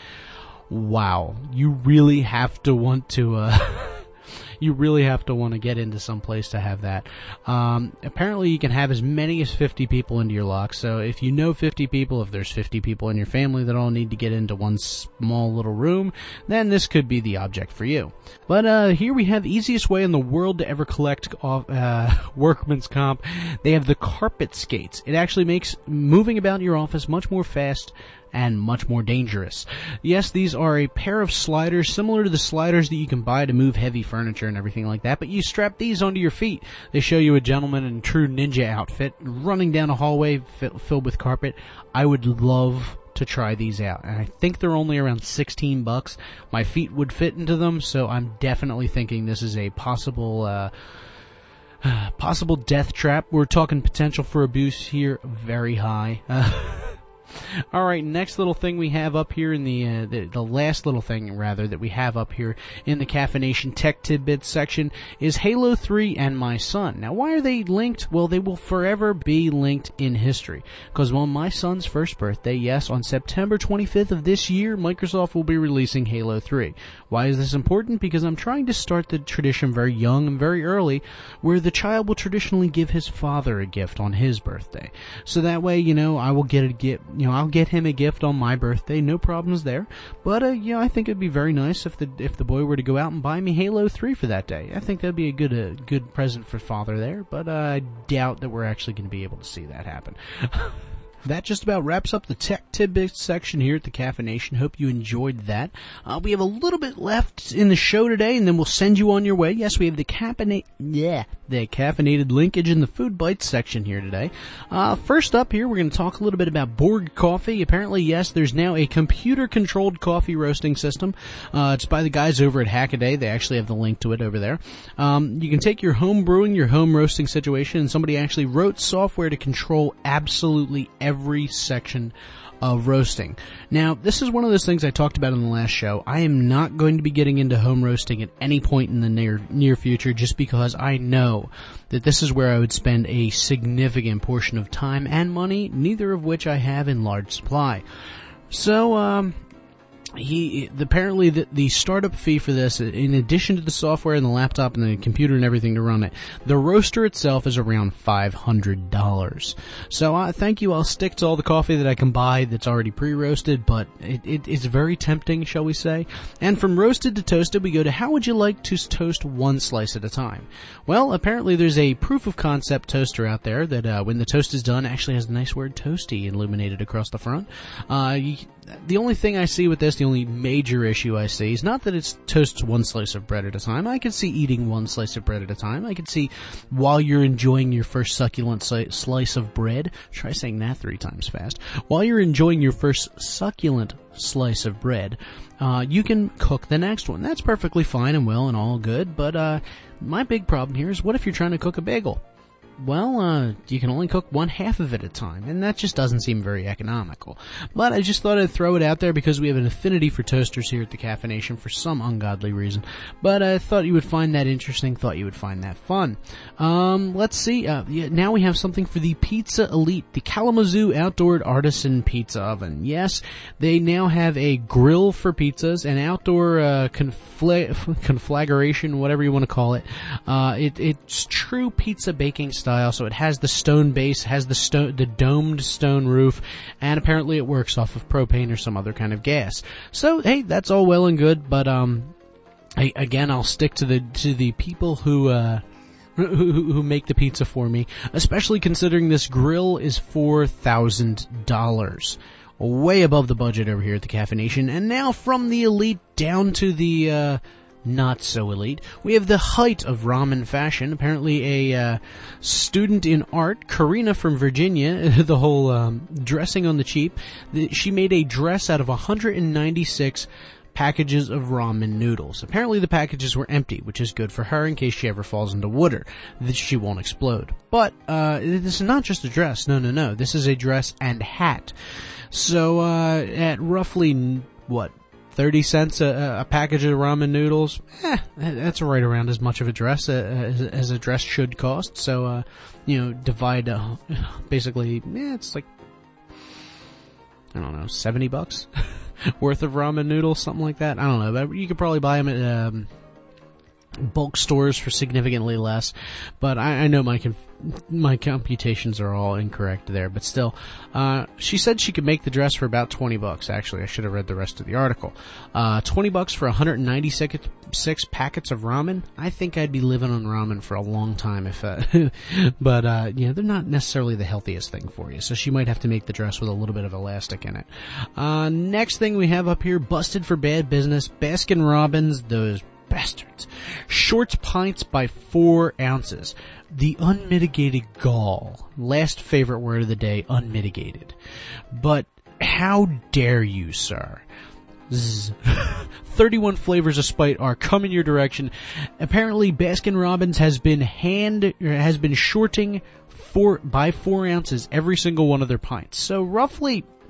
Wow, you really have to want to. Uh, You really have to want to get into some place to have that. Um, apparently, you can have as many as fifty people into your lock. So if you know fifty people, if there's fifty people in your family that all need to get into one small little room, then this could be the object for you. But uh, here we have the easiest way in the world to ever collect off, uh, workman's comp. They have the carpet skates. It actually makes moving about your office much more fast and much more dangerous. Yes, these are a pair of sliders similar to the sliders that you can buy to move heavy furniture and everything like that, but you strap these onto your feet. They show you a gentleman in true ninja outfit running down a hallway f- filled with carpet. I would love to try these out, and I think they're only around sixteen bucks. My feet would fit into them, so I'm definitely thinking this is a possible uh possible death trap. We're talking potential for abuse here very high. Uh, All right, next little thing we have up here in the, uh, the the last little thing rather that we have up here in the Caffeination Tech Tidbits section is Halo three and my son. Now, why are they linked? Well, they will forever be linked in history, because on my son's first birthday, yes, on September twenty-fifth of this year, Microsoft will be releasing Halo three. Why is this important? Because I'm trying to start the tradition very young and very early, where the child will traditionally give his father a gift on his birthday. So that way, you know, I will get a gift, you know, I'll get him a gift on my birthday, no problems there. But, uh, you know, I think it'd be very nice if the if the boy were to go out and buy me Halo three for that day. I think that'd be a good uh, good present for father there, but uh, I doubt that we're actually going to be able to see that happen. That just about wraps up the Tech Tidbits section here at the Caffeination. Hope you enjoyed that. Uh, we have a little bit left in the show today, and then we'll send you on your way. Yes, we have the caffeinate, yeah, the caffeinated linkage in the Food Bites section here today. Uh, first up here, we're going to talk a little bit about Borg Coffee. Apparently, yes, there's now a computer-controlled coffee roasting system. Uh, it's by the guys over at Hackaday. They actually have the link to it over there. Um, you can take your home brewing, your home roasting situation, and somebody actually wrote software to control absolutely everything. Every section of roasting. Now, this is one of those things I talked about in the last show. I am not going to be getting into home roasting at any point in the near near future, just because I know that this is where I would spend a significant portion of time and money, neither of which I have in large supply. So, um... He apparently the, the startup fee for this, in addition to the software and the laptop and the computer and everything to run it, the roaster itself is around five hundred dollars. So uh, thank you. I'll stick to all the coffee that I can buy that's already pre-roasted, but it, it, it's very tempting, shall we say. And from roasted to toasted, we go to how would you like to toast one slice at a time? Well, apparently there's a proof of concept toaster out there that uh, when the toast is done actually has the nice word toasty illuminated across the front. Uh, you, the only thing I see with this, the only major issue I see is not that it toasts one slice of bread at a time. I can see eating one slice of bread at a time. I can see while you're enjoying your first succulent si- slice of bread, try saying that three times fast, while you're enjoying your first succulent slice of bread, uh, you can cook the next one. That's perfectly fine and well and all good, but uh, my big problem here is what if you're trying to cook a bagel? Well, uh, you can only cook one half of it at a time, and that just doesn't seem very economical. But I just thought I'd throw it out there because we have an affinity for toasters here at the Caffeination for some ungodly reason. But I thought you would find that interesting, thought you would find that fun. Um, let's see, uh, yeah, now we have something for the Pizza Elite, the Kalamazoo Outdoor Artisan Pizza Oven. Yes, they now have a grill for pizzas, an outdoor, uh, confla- conflagration, whatever you want to call it. Uh, it, it's true pizza baking style. So it has the stone base, has the stone, the domed stone roof, and apparently it works off of propane or some other kind of gas. So hey, that's all well and good, but um, I, again, I'll stick to the to the people who uh who, who make the pizza for me, especially considering this grill is four thousand dollars. Way above the budget over here at the Caffeination. And now from the elite down to the uh not so elite, we have the height of ramen fashion. Apparently a uh, student in art, Karina from Virginia, the whole um, dressing on the cheap, the, she made a dress out of one hundred ninety-six packages of ramen noodles. Apparently the packages were empty, which is good for her in case she ever falls into water, that she won't explode. But uh, this is not just a dress. No, no, no. This is a dress and hat. So uh, at roughly, what, thirty cents a, a package of ramen noodles, eh, that's right around as much of a dress uh, as, as a dress should cost. So, uh, you know, divide, uh, basically, yeah, it's like, I don't know, seventy bucks worth of ramen noodles, something like that. I don't know, but you could probably buy them at, um, bulk stores for significantly less, but I, I know my conf- my computations are all incorrect there, but still, uh, she said she could make the dress for about twenty bucks. Actually, I should have read the rest of the article. Uh, twenty bucks for one hundred ninety-six packets of ramen. I think I'd be living on ramen for a long time if, uh, but, uh, you know, they're not necessarily the healthiest thing for you, so she might have to make the dress with a little bit of elastic in it. Uh, next thing we have up here, busted for bad business, Baskin-Robbins, those bastards. Shorts pints by four ounces. The unmitigated gall. Last favorite word of the day, unmitigated. But how dare you, sir? Zzz. thirty-one flavors of spite are coming your direction. Apparently, Baskin-Robbins has been hand has been shorting four by four ounces every single one of their pints. So roughly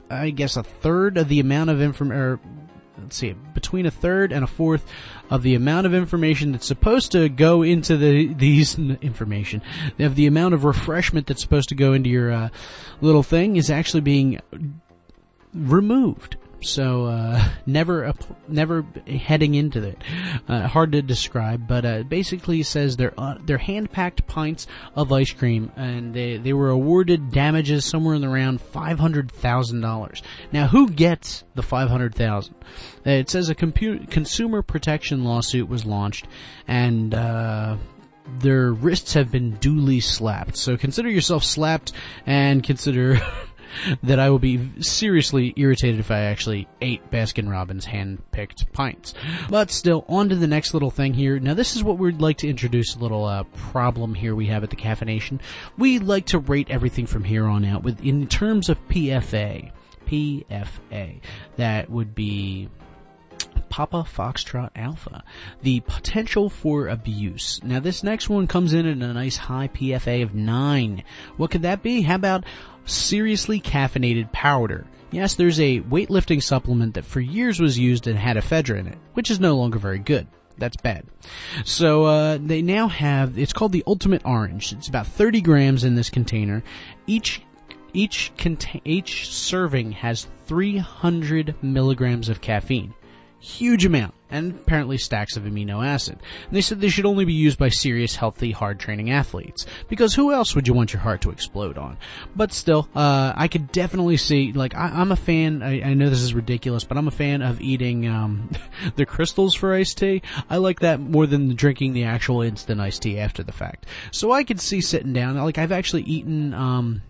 I guess, a third of the amount of information, let's see, between a third and a fourth of the amount of information that's supposed to go into the these information, of the amount of refreshment that's supposed to go into your uh, little thing is actually being removed. So, uh, never, uh, never heading into it. Uh, hard to describe, but, uh, basically says they're, uh, they're hand-packed pints of ice cream, and they, they were awarded damages somewhere in around five hundred thousand dollars. Now, who gets the five hundred thousand dollars? Uh, it says a compu- consumer protection lawsuit was launched, and, uh, their wrists have been duly slapped. So consider yourself slapped, and consider that I will be seriously irritated if I actually ate Baskin-Robbins hand-picked pints. But still, on to the next little thing here. Now, this is what we'd like to introduce, a little uh, problem here we have at the Caffeination. We like to rate everything from here on out with in terms of P F A. P F A. That would be Papa Foxtrot Alpha. The potential for abuse. Now, this next one comes in at a nice high P F A of nine. What could that be? How about seriously caffeinated powder? Yes, there's a weightlifting supplement that for years was used and had ephedra in it, which is no longer very good. That's bad. So, uh, they now have, it's called the Ultimate Orange. It's about thirty grams in this container. Each Each contain, each serving has three hundred milligrams of caffeine. Huge amount, and apparently stacks of amino acid. And they said they should only be used by serious, healthy, hard-training athletes. Because who else would you want your heart to explode on? But still, uh, I could definitely see, like, I, I'm a fan, I, I know this is ridiculous, but I'm a fan of eating, um, the crystals for iced tea. I like that more than drinking the actual instant iced tea after the fact. So I could see sitting down, like, I've actually eaten, um,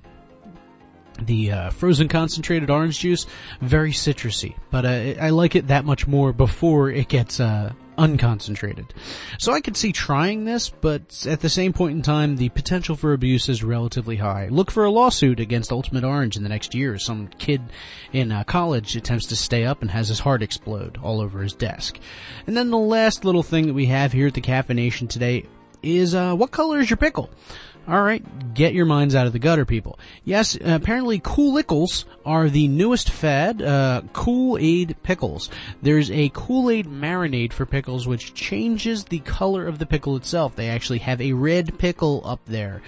the uh, frozen concentrated orange juice, very citrusy, but uh, I like it that much more before it gets uh, unconcentrated. So I could see trying this, but at the same point in time, the potential for abuse is relatively high. Look for a lawsuit against Ultimate Orange in the next year. Some kid in uh, college attempts to stay up and has his heart explode all over his desk. And then the last little thing that we have here at the Caffeination today is, uh, what color is your pickle? Alright, get your minds out of the gutter, people. Yes, uh, apparently Kool-Lickles are the newest fad, uh, Kool-Aid pickles. There's a Kool-Aid marinade for pickles which changes the color of the pickle itself. They actually have a red pickle up there.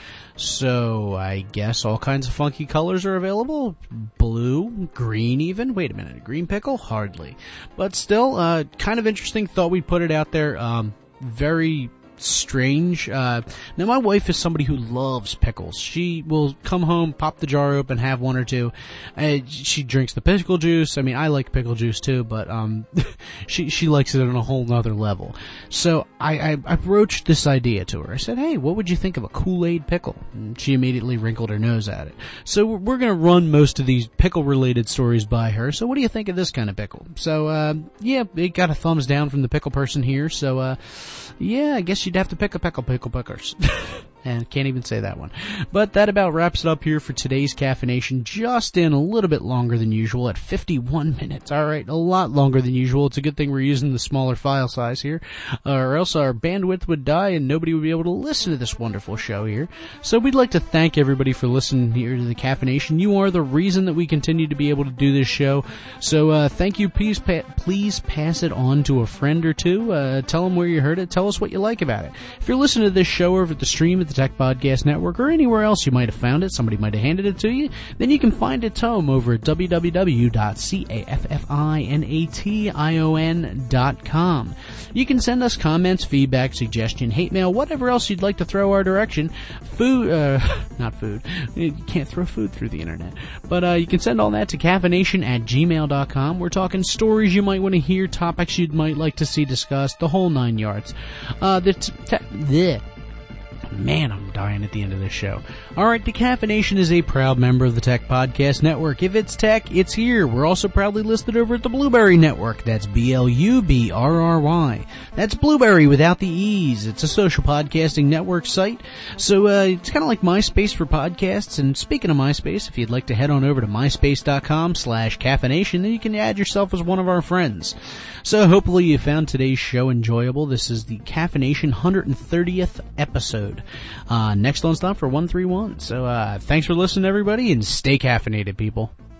So, I guess all kinds of funky colors are available. Blue, green even. Wait a minute, a green pickle? Hardly. But still, uh, kind of interesting. Thought we'd put it out there. Um, very strange. Uh, now my wife is somebody who loves pickles. She will come home, pop the jar open, have one or two. Uh, she drinks the pickle juice. I mean, I like pickle juice too, but, um, she, she likes it on a whole nother level. So I, I, I broached this idea to her. I said, hey, what would you think of a Kool-Aid pickle? And she immediately wrinkled her nose at it. So we're, we're gonna run most of these pickle related stories by her. So what do you think of this kind of pickle? So, uh, yeah, it got a thumbs down from the pickle person here. So, uh, yeah, I guess you'd have to pick a pickle pickle pickers. And can't even say that one. But that about wraps it up here for today's Caffeination. Just in a little bit longer than usual at fifty-one minutes. Alright, a lot longer than usual. It's a good thing we're using the smaller file size here. Uh, or else our bandwidth would die and nobody would be able to listen to this wonderful show here. So we'd like to thank everybody for listening here to the Caffeination. You are the reason that we continue to be able to do this show. So uh, thank you. Please, pa- please pass it on to a friend or two. Uh, tell them where you heard it. Tell us what you like about it. If you're listening to this show over at the stream at the Tech Podcast Network or anywhere else you might have found it, somebody might have handed it to you, then you can find it home over at w w w dot caffeination dot com. You can send us comments, feedback, suggestion, hate mail, whatever else you'd like to throw our direction. Food, uh, not food. You can't throw food through the internet. But, uh, you can send all that to caffeination at gmail dot com. We're talking stories you might want to hear, topics you might like to see discussed, the whole nine yards. Uh, the t- te- bleh. Man, I'm dying at the end of this show. Alright, the Caffeination is a proud member of the Tech Podcast Network. If it's tech, it's here. We're also proudly listed over at the Blueberry Network. That's B L U B R R Y. That's Blueberry without the E's. It's a social podcasting network site. So, uh, it's kind of like MySpace for podcasts. And speaking of MySpace, if you'd like to head on over to myspace.com slash caffeination, then you can add yourself as one of our friends. So hopefully you found today's show enjoyable. This is the Caffeination one hundred thirtieth episode. Uh, next on stop for one thirty-one. So, uh, thanks for listening, everybody, and stay caffeinated, people.